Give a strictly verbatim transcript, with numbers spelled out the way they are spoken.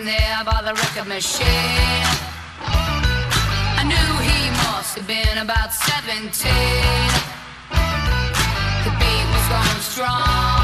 there by the record machine. I knew he must have been about seventeen. The beat was going strong.